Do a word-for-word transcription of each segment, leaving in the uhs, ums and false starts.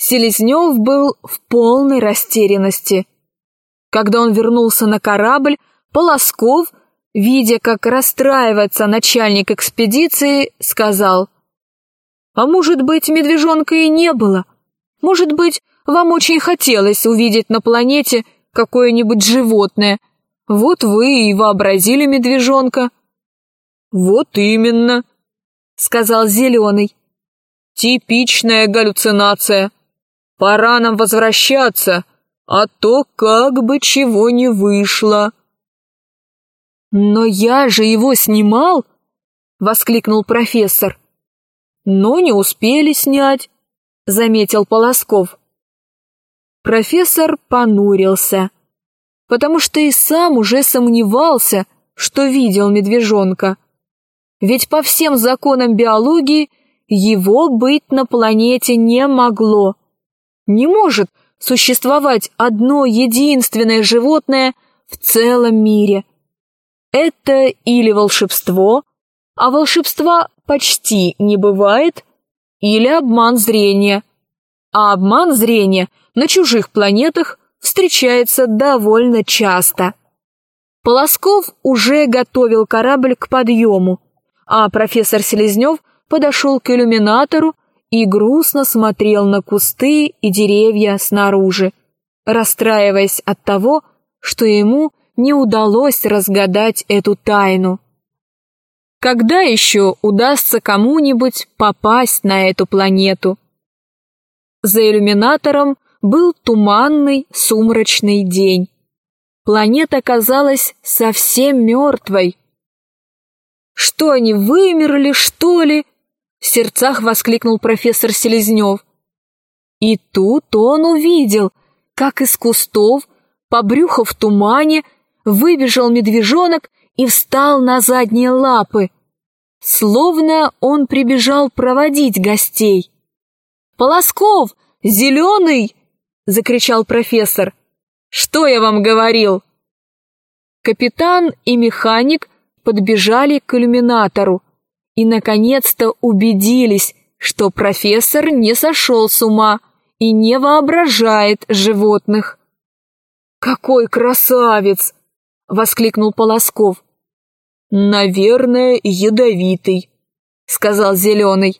Селезнев был в полной растерянности. Когда он вернулся на корабль, Полосков, видя, как расстраивается начальник экспедиции, сказал: «А может быть, медвежонка и не было? Может быть, вам очень хотелось увидеть на планете какое-нибудь животное. Вот вы и вообразили медвежонка». «Вот именно», — сказал Зеленый. «Типичная галлюцинация. Пора нам возвращаться, а то как бы чего не вышло». «Но я же его снимал!» — воскликнул профессор. «Но не успели снять», — заметил Полосков. Профессор понурился, потому что и сам уже сомневался, что видел медвежонка. Ведь по всем законам биологии его быть на планете не могло. Не может существовать одно единственное животное в целом мире. Это или волшебство, а волшебства почти не бывает, или обман зрения. А обман зрения на чужих планетах встречается довольно часто. Полосков уже готовил корабль к подъему, а профессор Селезнев подошел к иллюминатору и грустно смотрел на кусты и деревья снаружи, расстраиваясь от того, что ему не удалось разгадать эту тайну. Когда еще удастся кому-нибудь попасть на эту планету? За иллюминатором был туманный, сумрачный день. Планета казалась совсем мертвой. «Что они, вымерли, что ли?» — в сердцах воскликнул профессор Селезнев. И тут он увидел, как из кустов, по брюху в тумане, выбежал медвежонок и встал на задние лапы, словно он прибежал проводить гостей. «Полосков! Зеленый!» — закричал профессор. «Что я вам говорил?» Капитан и механик подбежали к иллюминатору и, наконец-то, убедились, что профессор не сошел с ума и не воображает животных. «Какой красавец!» — воскликнул Полосков. «Наверное, ядовитый», — сказал Зеленый.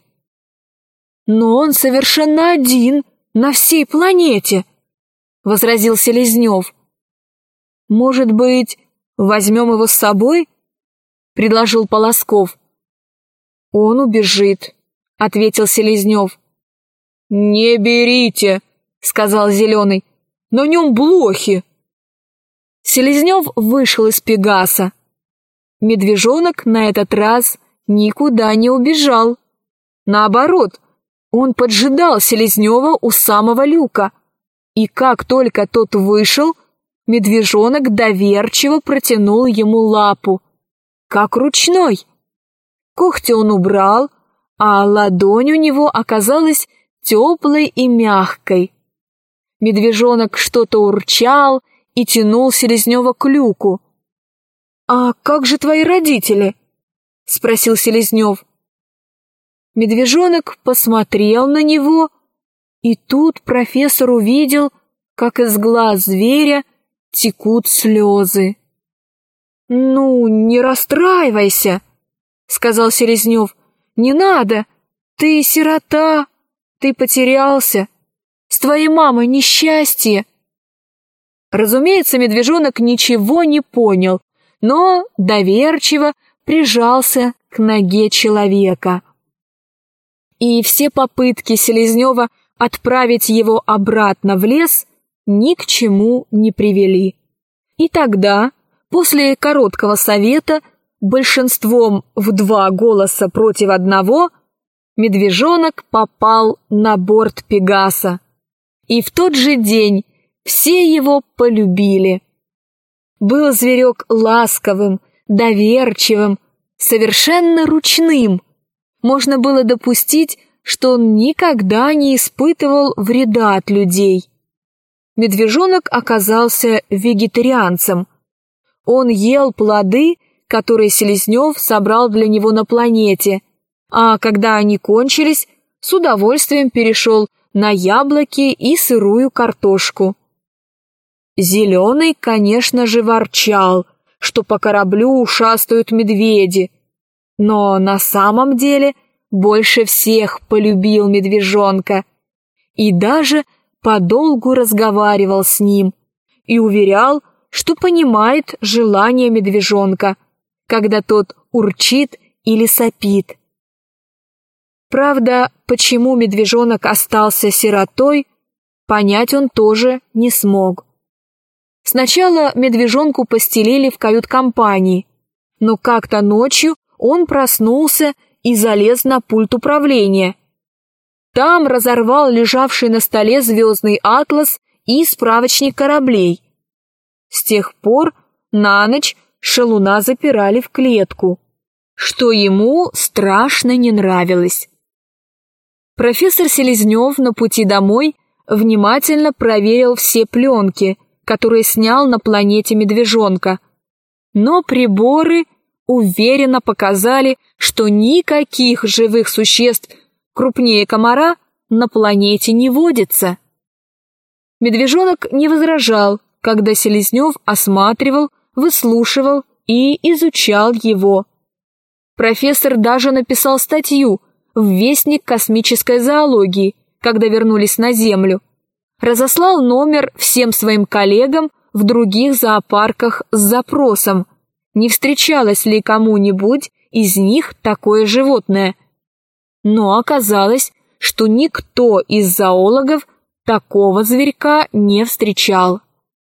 «Но он совершенно один на всей планете», — возразил Селезнев. «Может быть, возьмем его с собой?» — предложил Полосков. «Он убежит», — ответил Селезнев. «Не берите», — сказал Зеленый. «На нем блохи». Селезнев вышел из Пегаса. Медвежонок на этот раз никуда не убежал. Наоборот, он поджидал Селезнева у самого люка. И как только тот вышел, медвежонок доверчиво протянул ему лапу, как ручной. Когти он убрал, а ладонь у него оказалась теплой и мягкой. Медвежонок что-то урчал и тянул Селезнева к люку. «А как же твои родители?» — спросил Селезнев. Медвежонок посмотрел на него, и тут профессор увидел, как из глаз зверя текут слезы. «Ну, не расстраивайся», — сказал Селезнев. «Не надо, ты сирота, ты потерялся, с твоей мамой несчастье». Разумеется, медвежонок ничего не понял, но доверчиво прижался к ноге человека. И все попытки Селезнева отправить его обратно в лес ни к чему не привели. И тогда, после короткого совета, большинством в два голоса против одного, медвежонок попал на борт Пегаса. И в тот же день все его полюбили. Был зверек ласковым, доверчивым, совершенно ручным. Можно было допустить, что он никогда не испытывал вреда от людей. Медвежонок оказался вегетарианцем. Он ел плоды, которые Селезнев собрал для него на планете, а когда они кончились, с удовольствием перешел на яблоки и сырую картошку. Зеленый, конечно же, ворчал, что по кораблю шастают медведи, но на самом деле больше всех полюбил медвежонка и даже подолгу разговаривал с ним и уверял, что понимает желание медвежонка, когда тот урчит или сопит. Правда, почему медвежонок остался сиротой, понять он тоже не смог. Сначала медвежонку постелили в кают-компании, но как-то ночью он проснулся и залез на пульт управления. Там разорвал лежавший на столе звездный атлас и справочник кораблей. С тех пор на ночь шалуна запирали в клетку, что ему страшно не нравилось. Профессор Селезнев на пути домой внимательно проверил все пленки, которые снял на планете медвежонка, но приборы уверенно показали, что никаких живых существ крупнее комара на планете не водится. Медвежонок не возражал, когда Селезнев осматривал, выслушивал и изучал его. Профессор даже написал статью в Вестник космической зоологии, когда вернулись на Землю. Разослал номер всем своим коллегам в других зоопарках с запросом, не встречалось ли кому-нибудь из них такое животное. Но оказалось, что никто из зоологов такого зверька не встречал.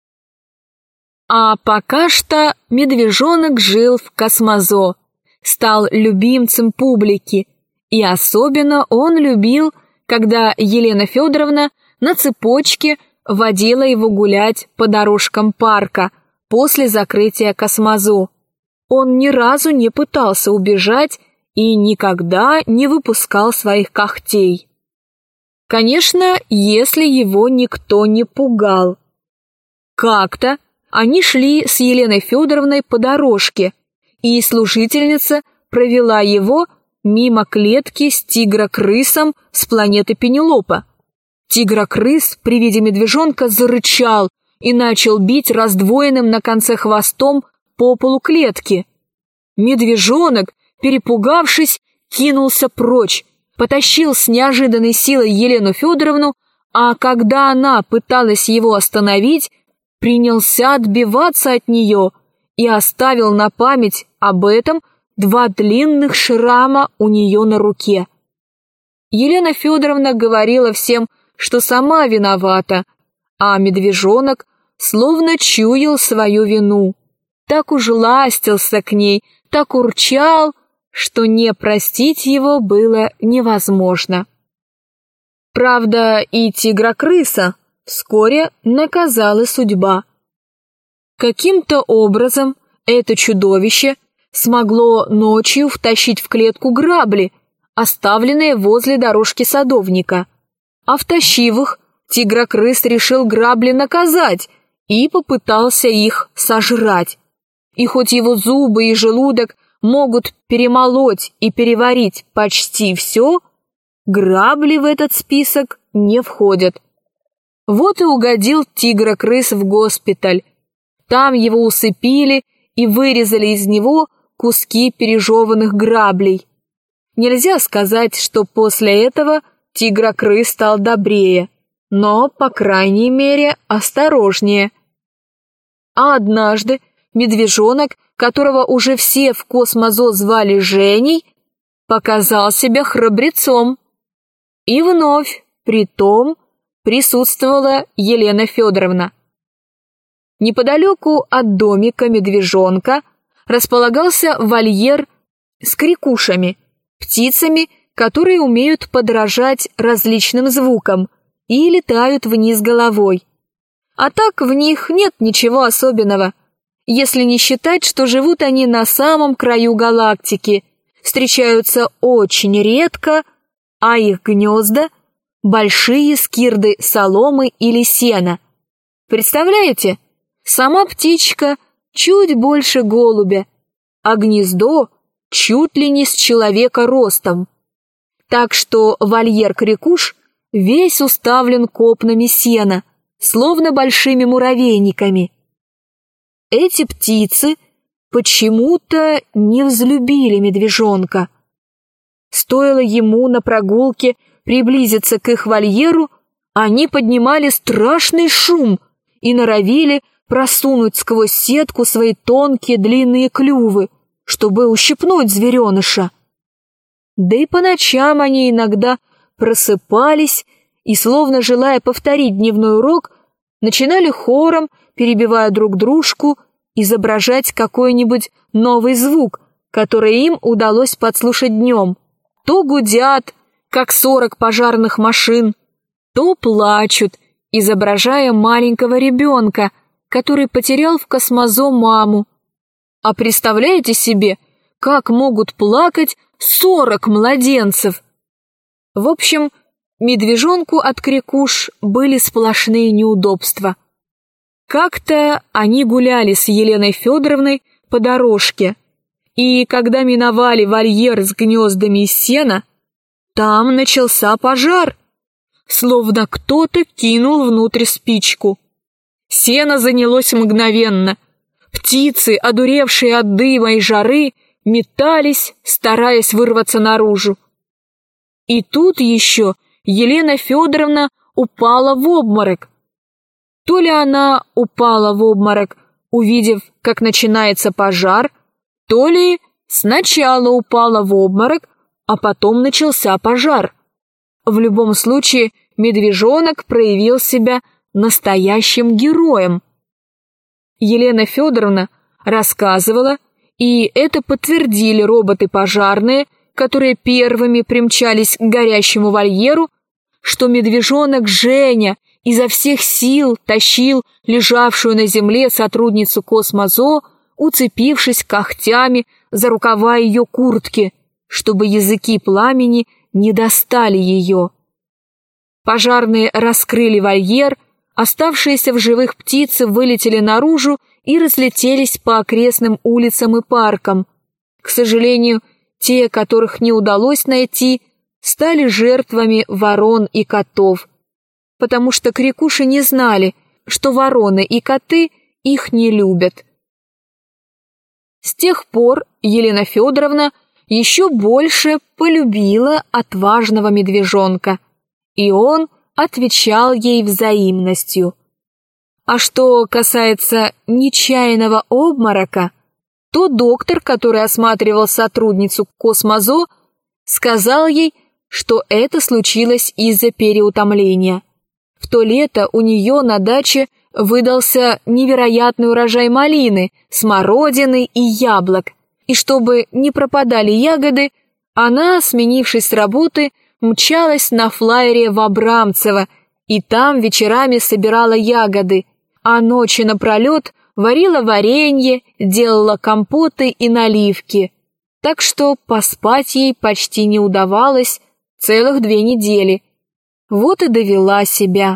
А пока что медвежонок жил в Космозо, стал любимцем публики, и особенно он любил, когда Елена Федоровна на цепочке водила его гулять по дорожкам парка после закрытия Космозо. Он ни разу не пытался убежать и никогда не выпускал своих когтей. Конечно, если его никто не пугал. Как-то они шли с Еленой Федоровной по дорожке, и служительница провела его мимо клетки с тигрокрысом с планеты Пенелопа. Тигрокрыс при виде медвежонка зарычал и начал бить раздвоенным на конце хвостом по полу клетки. Медвежонок, перепугавшись, кинулся прочь, потащил с неожиданной силой Елену Федоровну, а когда она пыталась его остановить, принялся отбиваться от нее и оставил на память об этом два длинных шрама у нее на руке. Елена Федоровна говорила всем, что сама виновата, а медвежонок словно чуял свою вину. Так уж ластился к ней, так урчал, что не простить его было невозможно. Правда, и тигра-крыса вскоре наказала судьба. Каким-то образом это чудовище смогло ночью втащить в клетку грабли, оставленные возле дорожки садовника. А втащив их, тигра-крыс решил грабли наказать и попытался их сожрать. И хоть его зубы и желудок могут перемолоть и переварить почти все, грабли в этот список не входят. Вот и угодил тигра-крыс в госпиталь. Там его усыпили и вырезали из него куски пережеванных граблей. Нельзя сказать, что после этого тигра-крыс стал добрее, но, по крайней мере, осторожнее. А однажды медвежонок, которого уже все в Космозо звали Женей, показал себя храбрецом. И вновь, при том, присутствовала Елена Федоровна. Неподалеку от домика медвежонка располагался вольер с крикушами, птицами, которые умеют подражать различным звукам и летают вниз головой. А так в них нет ничего особенного, если не считать, что живут они на самом краю галактики, встречаются очень редко, а их гнезда – большие скирды соломы или сена. Представляете, сама птичка чуть больше голубя, а гнездо чуть ли не с человека ростом. Так что вольер-крикуш весь уставлен копнами сена, словно большими муравейниками. Эти птицы почему-то не взлюбили медвежонка. Стоило ему на прогулке приблизиться к их вольеру, они поднимали страшный шум и норовили просунуть сквозь сетку свои тонкие длинные клювы, чтобы ущипнуть звереныша. Да и по ночам они иногда просыпались и, словно желая повторить дневной урок, начинали хором, перебивая друг дружку, изображать какой-нибудь новый звук, который им удалось подслушать днем. То гудят, как сорок пожарных машин, то плачут, изображая маленького ребенка, который потерял в Космозо маму. А представляете себе, как могут плакать сорок младенцев? В общем, медвежонку от крикуш были сплошные неудобства. Как-то они гуляли с Еленой Федоровной по дорожке, и когда миновали вольер с гнездами из сена, там начался пожар, словно кто-то кинул внутрь спичку. Сено занялось мгновенно. Птицы, одуревшие от дыма и жары, метались, стараясь вырваться наружу. И тут еще Елена Федоровна упала в обморок. То ли она упала в обморок, увидев, как начинается пожар, то ли сначала упала в обморок, а потом начался пожар. В любом случае, медвежонок проявил себя настоящим героем. Елена Федоровна рассказывала, и это подтвердили роботы пожарные, которые первыми примчались к горящему вольеру, что медвежонок Женя изо всех сил тащил лежавшую на земле сотрудницу Космозо, уцепившись когтями за рукава ее куртки, чтобы языки пламени не достали ее. Пожарные раскрыли вольер, оставшиеся в живых птицы вылетели наружу и разлетелись по окрестным улицам и паркам. К сожалению, те, которых не удалось найти, стали жертвами ворон и котов, потому что крикуши не знали, что вороны и коты их не любят. С тех пор Елена Федоровна еще больше полюбила отважного медвежонка, и он отвечал ей взаимностью. А что касается нечаянного обморока, то доктор, который осматривал сотрудницу Космозо, сказал ей, что это случилось из-за переутомления. В то лето у нее на даче выдался невероятный урожай малины, смородины и яблок, и чтобы не пропадали ягоды, она, сменившись с работы, мчалась на флайере в Абрамцево и там вечерами собирала ягоды, а ночи напролет варила варенье, делала компоты и наливки, так что поспать ей почти не удавалось целых две недели. Вот и довела себя.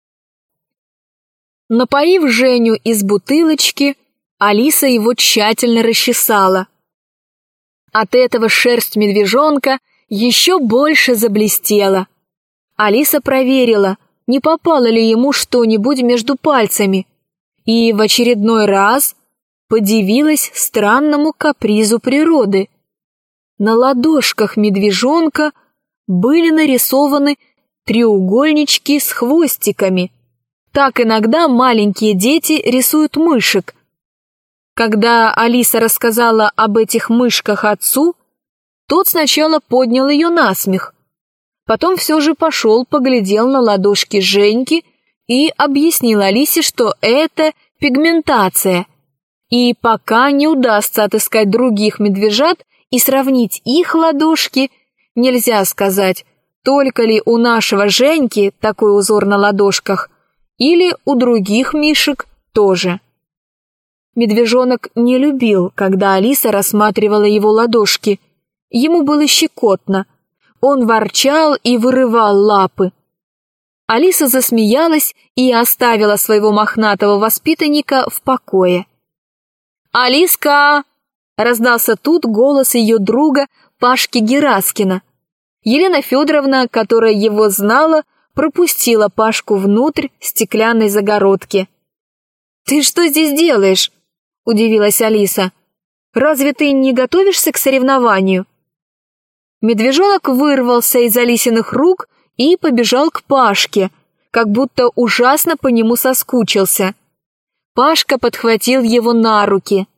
Напоив Женю из бутылочки, Алиса его тщательно расчесала. От этого шерсть медвежонка еще больше заблестела. Алиса проверила, не попало ли ему что-нибудь между пальцами, и в очередной раз подивилась странному капризу природы. На ладошках медвежонка были нарисованы треугольнички с хвостиками. Так иногда маленькие дети рисуют мышек. Когда Алиса рассказала об этих мышках отцу, тот сначала поднял ее на смех. Потом все же пошел, поглядел на ладошки Женьки и объяснил Алисе, что это пигментация. И пока не удастся отыскать других медвежат и сравнить их ладошки, нельзя сказать, только ли у нашего Женьки такой узор на ладошках, или у других мишек тоже. Медвежонок не любил, когда Алиса рассматривала его ладошки. Ему было щекотно. Он ворчал и вырывал лапы. Алиса засмеялась и оставила своего мохнатого воспитанника в покое. «Алиска!» — раздался тут голос ее друга Пашки Гераскина. Елена Федоровна, которая его знала, пропустила Пашку внутрь стеклянной загородки. «Ты что здесь делаешь?» – удивилась Алиса. «Разве ты не готовишься к соревнованию?» Медвежонок вырвался из Алисиных рук и побежал к Пашке, как будто ужасно по нему соскучился. Пашка подхватил его на руки.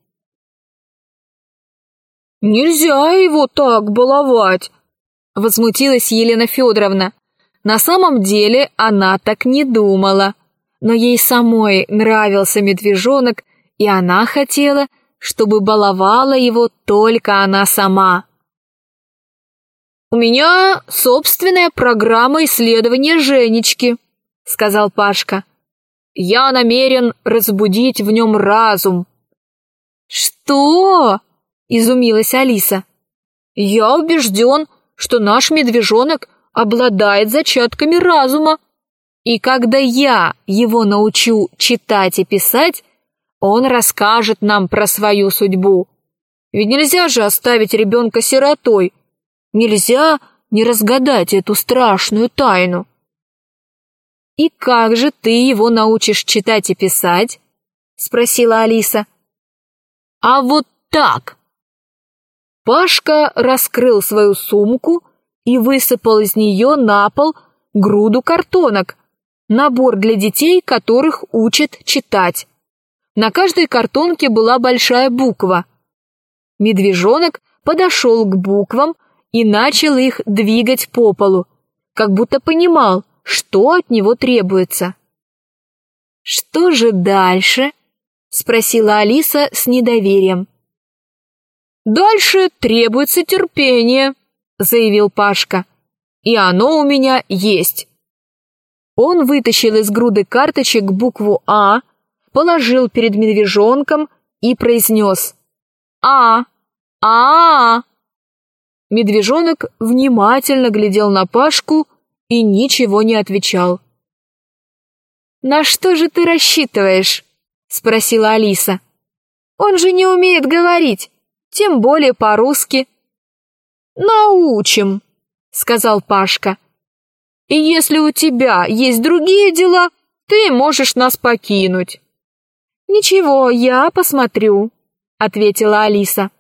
«Нельзя его так баловать!» — возмутилась Елена Федоровна. На самом деле она так не думала, но ей самой нравился медвежонок, и она хотела, чтобы баловала его только она сама. «У меня собственная программа исследования Женечки», — сказал Пашка. «Я намерен разбудить в нем разум». «Что?» — изумилась Алиса. «Я убежден, что наш медвежонок обладает зачатками разума, и когда я его научу читать и писать, он расскажет нам про свою судьбу. Ведь нельзя же оставить ребенка сиротой, нельзя не разгадать эту страшную тайну». «И как же ты его научишь читать и писать?» — спросила Алиса. «А вот так!» Пашка раскрыл свою сумку и высыпал из нее на пол груду картонок, набор для детей, которых учат читать. На каждой картонке была большая буква. Медвежонок подошел к буквам и начал их двигать по полу, как будто понимал, что от него требуется. «Что же дальше?» — спросила Алиса с недоверием. «Дальше требуется терпение», — заявил Пашка. «И оно у меня есть». Он вытащил из груды карточек букву «А», положил перед медвежонком и произнес «А, а». Медвежонок внимательно глядел на Пашку и ничего не отвечал. «На что же ты рассчитываешь?» — спросила Алиса. «Он же не умеет говорить, тем более по-русски». «Научим», — сказал Пашка. «И если у тебя есть другие дела, ты можешь нас покинуть». «Ничего, я посмотрю», — ответила Алиса.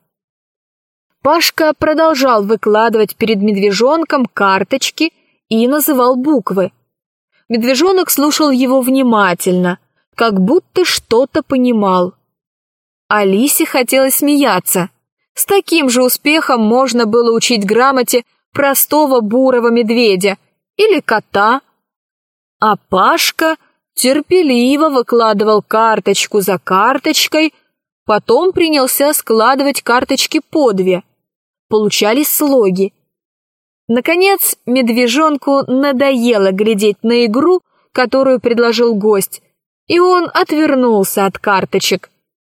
Пашка продолжал выкладывать перед медвежонком карточки и называл буквы. Медвежонок слушал его внимательно, как будто что-то понимал. Алисе хотелось смеяться. С таким же успехом можно было учить грамоте простого бурого медведя или кота. А Пашка терпеливо выкладывал карточку за карточкой, потом принялся складывать карточки по две. Получались слоги. Наконец, медвежонку надоело глядеть на игру, которую предложил гость, и он отвернулся от карточек.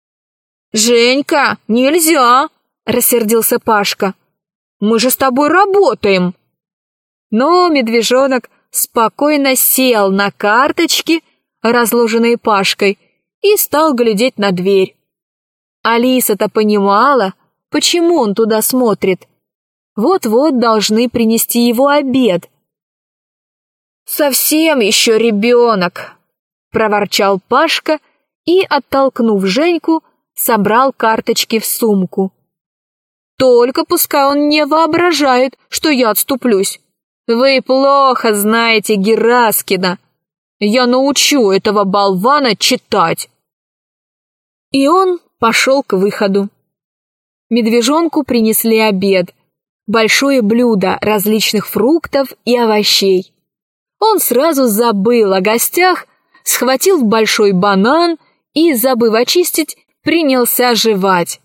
«Женька, нельзя!» — рассердился Пашка. «Мы же с тобой работаем!» Но медвежонок спокойно сел на карточки, разложенные Пашкой, и стал глядеть на дверь. Алиса-то понимала, почему он туда смотрит. Вот-вот должны принести его обед. «Совсем еще ребенок!» — проворчал Пашка и, оттолкнув Женьку, собрал карточки в сумку. «Только пускай он не воображает, что я отступлюсь. Вы плохо знаете Гераскина. Я научу этого болвана читать». И он пошел к выходу. Медвежонку принесли обед. Большое блюдо различных фруктов и овощей. Он сразу забыл о гостях, схватил большой банан и, забыв очистить, принялся жевать.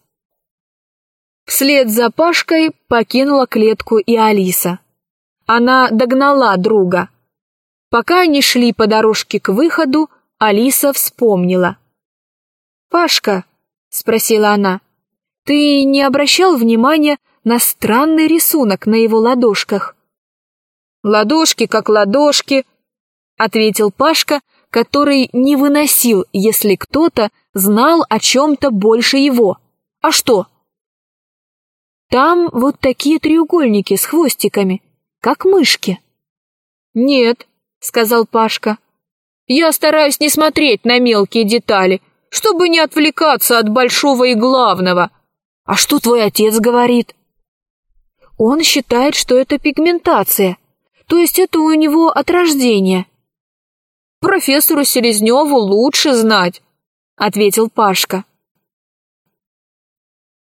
Вслед за Пашкой покинула клетку и Алиса. Она догнала друга. Пока они шли по дорожке к выходу, Алиса вспомнила. «Пашка», — спросила она, — «ты не обращал внимания на странный рисунок на его ладошках?» «Ладошки как ладошки», — ответил Пашка, который не выносил, если кто-то знал о чем-то больше его. «А что?» «Там вот такие треугольники с хвостиками, как мышки». «Нет», — сказал Пашка. «Я стараюсь не смотреть на мелкие детали, чтобы не отвлекаться от большого и главного. А что твой отец говорит?» «Он считает, что это пигментация, то есть это у него от рождения». «Профессору Селезневу лучше знать», — ответил Пашка.